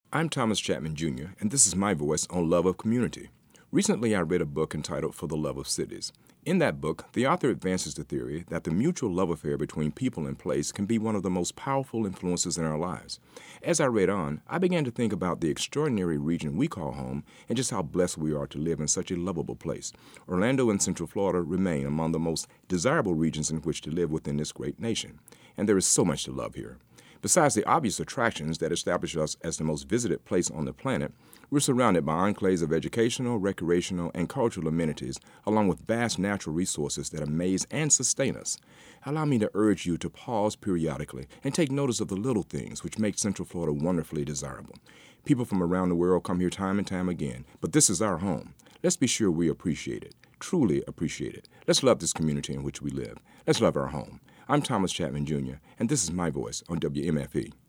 I'm Thomas Chapman Jr., and this is my voice on love of community. Recently, I read a book entitled For the Love of Cities. In that book, the author advances the theory that the mutual love affair between people and place can be one of the most powerful influences in our lives. As I read on, I began to think about the extraordinary region we call home and just how blessed we are to live in such a lovable place. Orlando and Central Florida remain among the most desirable regions in which to live within this great nation, and there is so much to love here. Besides the obvious attractions that establish us as the most visited place on the planet, we're surrounded by enclaves of educational, recreational, and cultural amenities, along with vast natural resources that amaze and sustain us. Allow me to urge you to pause periodically and take notice of the little things which make Central Florida wonderfully desirable. People from around the world come here time and time again, but this is our home. Let's be sure we appreciate it, truly appreciate it. Let's love this community in which we live. Let's love our home. I'm Thomas Chapman Jr., and this is my voice on WMFE.